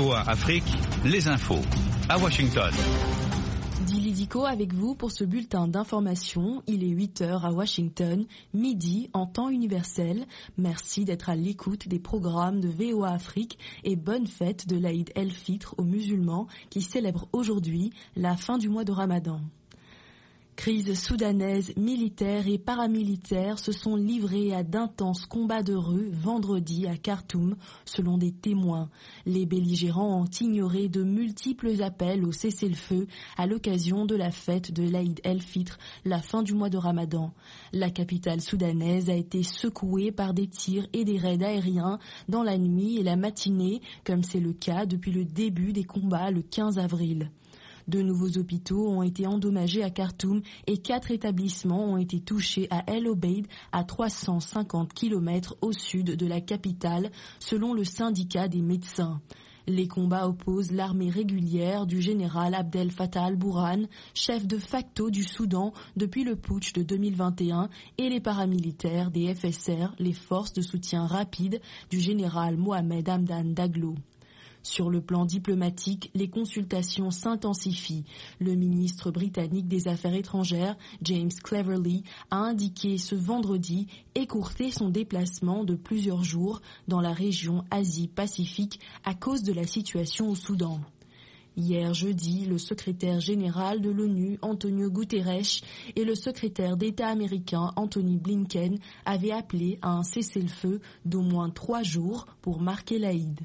VOA Afrique, les infos. À Washington. Dilidico avec vous pour ce bulletin d'information. Il est 8h à Washington, midi en temps universel. Merci d'être à l'écoute des programmes de VOA Afrique et bonne fête de l'Aïd el-Fitr aux musulmans qui célèbrent aujourd'hui la fin du mois de Ramadan. Crise soudanaise, militaire et paramilitaire se sont livrés à d'intenses combats de rue vendredi à Khartoum, selon des témoins. Les belligérants ont ignoré de multiples appels au cessez-le-feu à l'occasion de la fête de l'Aïd el-Fitr, la fin du mois de Ramadan. La capitale soudanaise a été secouée par des tirs et des raids aériens dans la nuit et la matinée, comme c'est le cas depuis le début des combats le 15 avril. De nouveaux hôpitaux ont été endommagés à Khartoum et 4 établissements ont été touchés à El Obeid, à 350 km au sud de la capitale, selon le syndicat des médecins. Les combats opposent l'armée régulière du général Abdel Fattah al-Burhan, chef de facto du Soudan depuis le putsch de 2021, et les paramilitaires des FSR, les forces de soutien rapide du général Mohamed Hamdan Daglo. Sur le plan diplomatique, les consultations s'intensifient. Le ministre britannique des Affaires étrangères, James Cleverly, a indiqué ce vendredi écourter son déplacement de plusieurs jours dans la région Asie-Pacifique à cause de la situation au Soudan. Hier jeudi, le secrétaire général de l'ONU, Antonio Guterres, et le secrétaire d'État américain, Anthony Blinken, avaient appelé à un cessez-le-feu d'au moins 3 jours pour marquer l'Aïd.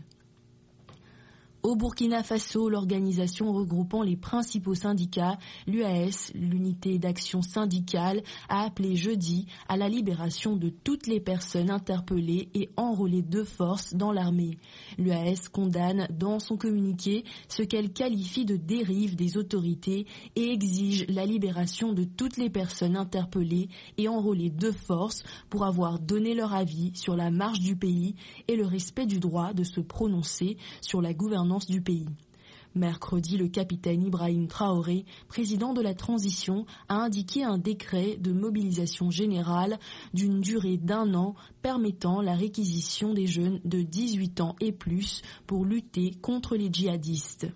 Au Burkina Faso, l'organisation regroupant les principaux syndicats, l'UAS, l'unité d'action syndicale, a appelé jeudi à la libération de toutes les personnes interpellées et enrôlées de force dans l'armée. L'UAS condamne dans son communiqué ce qu'elle qualifie de dérive des autorités et exige la libération de toutes les personnes interpellées et enrôlées de force pour avoir donné leur avis sur la marche du pays et le respect du droit de se prononcer sur la gouvernance du pays. Mercredi, le capitaine Ibrahim Traoré, président de la transition, a indiqué un décret de mobilisation générale d'une durée d'1 an permettant la réquisition des jeunes de 18 ans et plus pour lutter contre les djihadistes.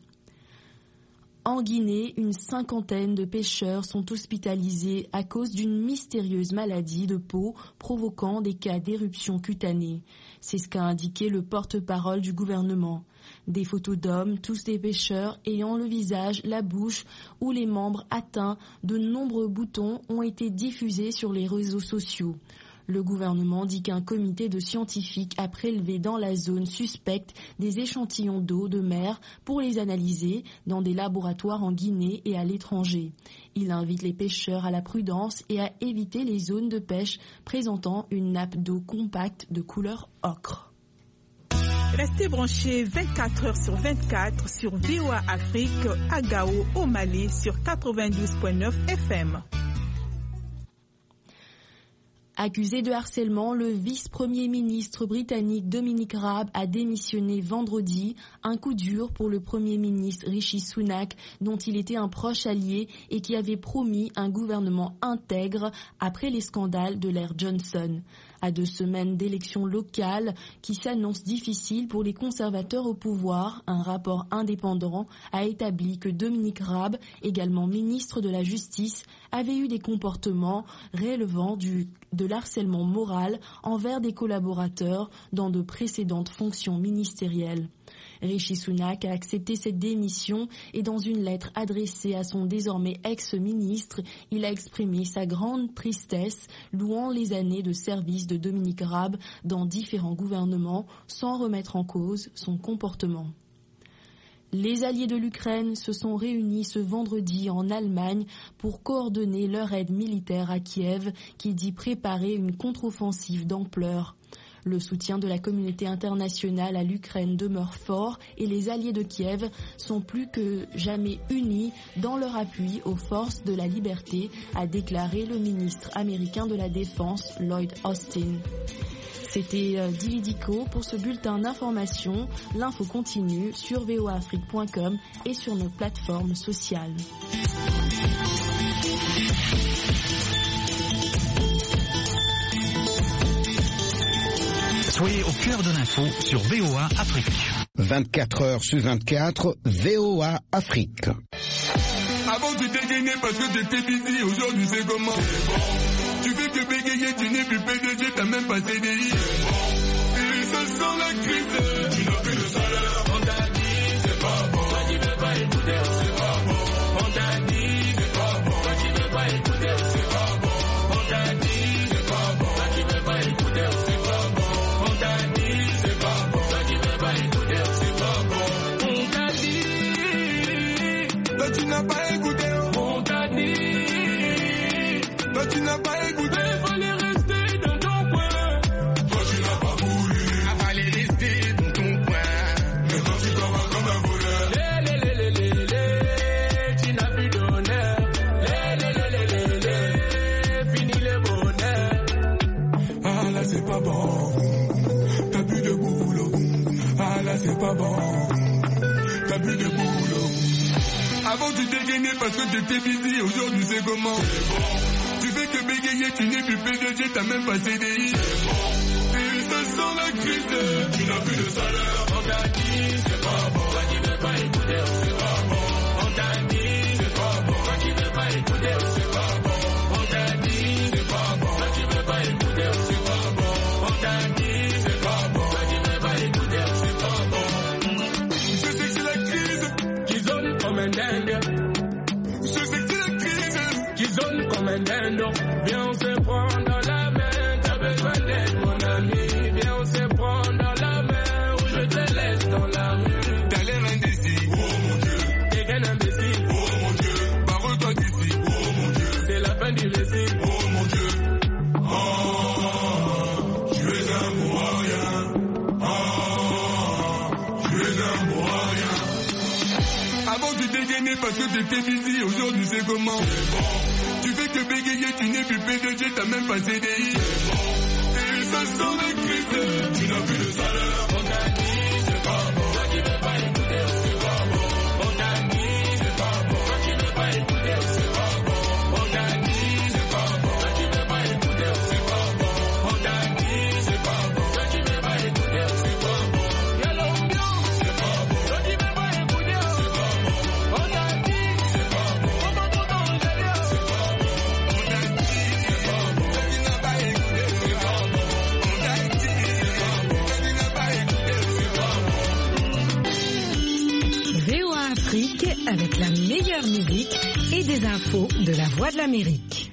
En Guinée, une 50aine de pêcheurs sont hospitalisés à cause d'une mystérieuse maladie de peau provoquant des cas d'éruption cutanée. C'est ce qu'a indiqué le porte-parole du gouvernement. Des photos d'hommes, tous des pêcheurs, ayant le visage, la bouche ou les membres atteints de nombreux boutons ont été diffusés sur les réseaux sociaux. Le gouvernement dit qu'un comité de scientifiques a prélevé dans la zone suspecte des échantillons d'eau de mer pour les analyser dans des laboratoires en Guinée et à l'étranger. Il invite les pêcheurs à la prudence et à éviter les zones de pêche présentant une nappe d'eau compacte de couleur ocre. Restez branchés 24 heures sur 24 sur VOA Afrique à Gao au Mali sur 92.9 FM. Accusé de harcèlement, le vice-premier ministre britannique Dominic Raab a démissionné vendredi, un coup dur pour le premier ministre Rishi Sunak, dont il était un proche allié et qui avait promis un gouvernement intègre après les scandales de l'ère Johnson. À 2 semaines d'élections locales qui s'annoncent difficiles pour les conservateurs au pouvoir, un rapport indépendant a établi que Dominic Raab, également ministre de la Justice, avait eu des comportements relevant de l'harcèlement moral envers des collaborateurs dans de précédentes fonctions ministérielles. Rishi Sunak a accepté cette démission et dans une lettre adressée à son désormais ex-ministre, il a exprimé sa grande tristesse, louant les années de service de Dominic Raab dans différents gouvernements sans remettre en cause son comportement. Les alliés de l'Ukraine se sont réunis ce vendredi en Allemagne pour coordonner leur aide militaire à Kiev, qui dit préparer une contre-offensive d'ampleur. Le soutien de la communauté internationale à l'Ukraine demeure fort et les alliés de Kiev sont plus que jamais unis dans leur appui aux forces de la liberté, a déclaré le ministre américain de la Défense, Lloyd Austin. C'était Dilidico pour ce bulletin d'information. L'info continue sur voaafrique.com et sur nos plateformes sociales. Soyez au cœur de l'info sur VOA Afrique. 24 h sur 24, VOA Afrique. Avant tu t'es gagné parce que t'étais busy, aujourd'hui c'est comment? Tu fais que bégayer, tu n'es plus PDG, t'as même pas CDI. Et ça sent la crise, tu n'as plus de salaire. On t'a dit c'est pas bon, toi qui veux pas écouter, c'est pas bon. On t'a dit c'est pas bon, toi qui veux pas écouter, c'est pas bon. On t'a dit c'est pas bon, toi qui veux pas écouter, c'est pas bon. On t'a dit c'est pas bon, toi qui veux pas écouter, c'est pas bon. On t'a dit, toi tu n'as pas écouté. On t'a dit, toi tu n'as pas écouté. Fallait rester dans ton coin. Toi tu n'as pas voulu. Fallait rester dans ton coin. Mais quand tu t'en vas comme un voleur. Tu n'as plus d'honneur. Fini le bonheur. Ah là c'est pas bon. T'as plus de boulot. Ah là c'est pas bon. T'as plus de boulot. Avant tu t'es gagné parce que t'étais busy, aujourd'hui c'est comment? Tu fais que bégayer, tu n'es plus PDG, t'as même pas CDI. Et ça sent la crise, tu n'as plus de salaire. On t'a dit c'est pas bon, toi qui veux pas écouter, c'est pas bon. On t'a dit c'est pas bon, toi qui veux pas écouter, c'est pas bon. On t'a dit c'est pas bon, toi qui veux pas écouter, c'est pas bon. On t'a dit c'est pas bon, toi qui veux pas écouter, c'est pas bon. Je sais que c'est la crise qui zone comme un dingue. Je sais que c'est la crise qui zone comme un dingue. Viens on se prend dans la main, t'as besoin d'aide mon ami. Viens on se prend dans la main ou je te laisse dans la rue. T'as l'air indécis, oh mon Dieu. T'es qu'un imbécile, oh mon Dieu. Barre-toi d'ici, oh mon Dieu. C'est la fin du récit, oh mon Dieu. Oh, tu es un moyen. Oh, tu es un moyen. Avant tu t'es gagné parce que t'étais busy, aujourd'hui c'est comment? Tu fais que bégayer, tu n'es plus PDG, t'as même pas CDI. Et ça sent la crise, tu n'as plus de salaire. On t'a dit c'est pas bon, toi qui veux pas écouter, c'est pas bon. On t'a dit c'est pas bon, toi qui veux pas écouter, c'est pas bon. On t'a dit c'est pas bon, toi qui veux pas écouter, c'est pas bon. On t'a dit c'est pas bon, toi qui veux pas écouter, c'est pas bon. Y'a l'ambiance, c'est pas bon, toi qui veux pas écouter, c'est pas bon. On t'a dit c'est pas bon, comment tout dans le délire, c'est pas bon. On t'a dit c'est pas bon, toi qui n'as pas écouté, c'est pas bon. On t'a dit c'est pas bon, toi qui n'as pas écouté, c'est pas bon. VOA Afrique avec la meilleure musique et des infos de la Voix de l'Amérique.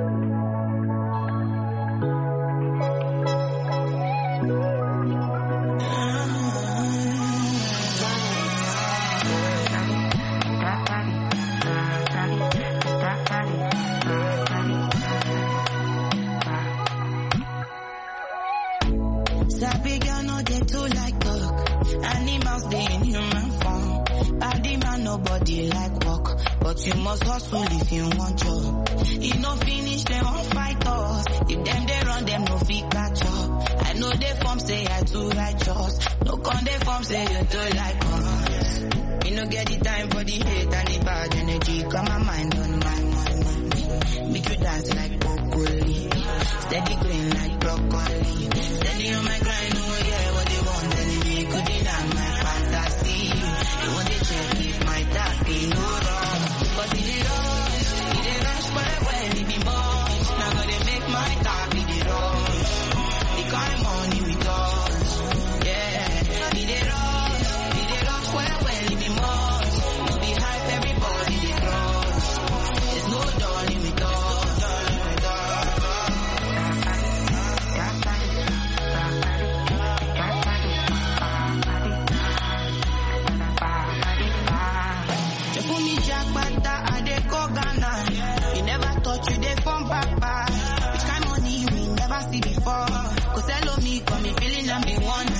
Sabi girl no dey too like talk. Animals dey in human form. Body man nobody like walk, but you must hustle if you want job. You no finish them won't fight us. If them they run them no fit catch up. I know they form say I too righteous. No con they form say you too like us. You no get the time for the hate and the bad energy. Got my mind on my mind. Make you dance like broccoli. Steady green like broccoli. Steady on my grind, oh yeah, what they want, telling me could deny my fantasy. They want to check if my task is no wrong. But it rush, well, it be much. Now gonna make my task be the rush. The kind of money we touch, yeah. It rush, well, it be much. To be hype, everybody they crush. There's no darling with us. You never thought you dey from Papa. Which kind of money we never see before? Cause hello me, got me feeling I'm the one.